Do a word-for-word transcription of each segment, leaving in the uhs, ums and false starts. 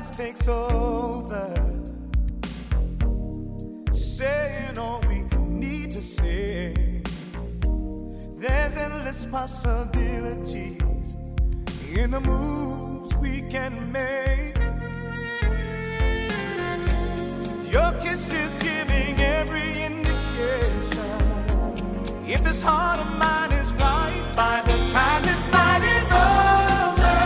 silence takes over, saying all we need to say. There's endless possibilities in the moves we can make. Your kiss is giving every indication. If this heart of mine is right, by the time this night is over,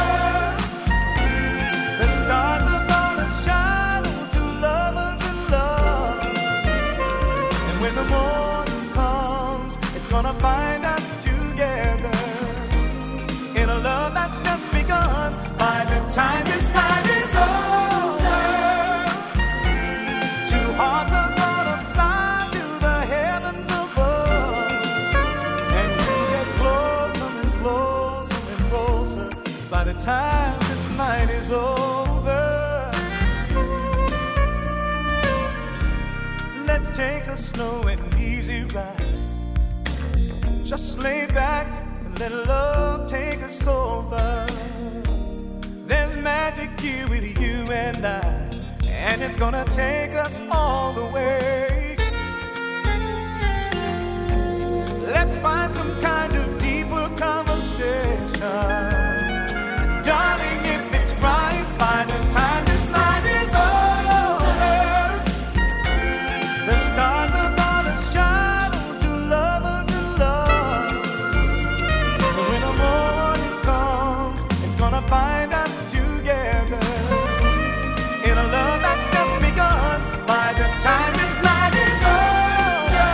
the stars are gonna shine to lovers in love. And when the morning comes, it's gonna find us together in a love that's just begun. By the time this night is over, two hearts are gonna fly to the heavens above, and we'll get closer and closer and closer by the time this night is over. Let's take a slow and easy ride. Just lay back and let love take us over. There's magic here with you and I, and it's gonna take us all the way. Let's find some kind of deeper conversation. And darling, if it's right, by the time this night is over, the stars are gonna shine to lovers in love. And when the morning comes, it's gonna find us together in a love that's just begun. By the time this night is over,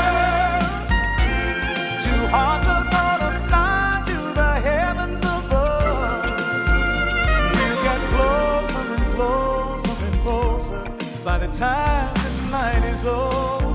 two hearts are gonna fly to the heavens above. We'll get closer and closer and closer by the time this night is over.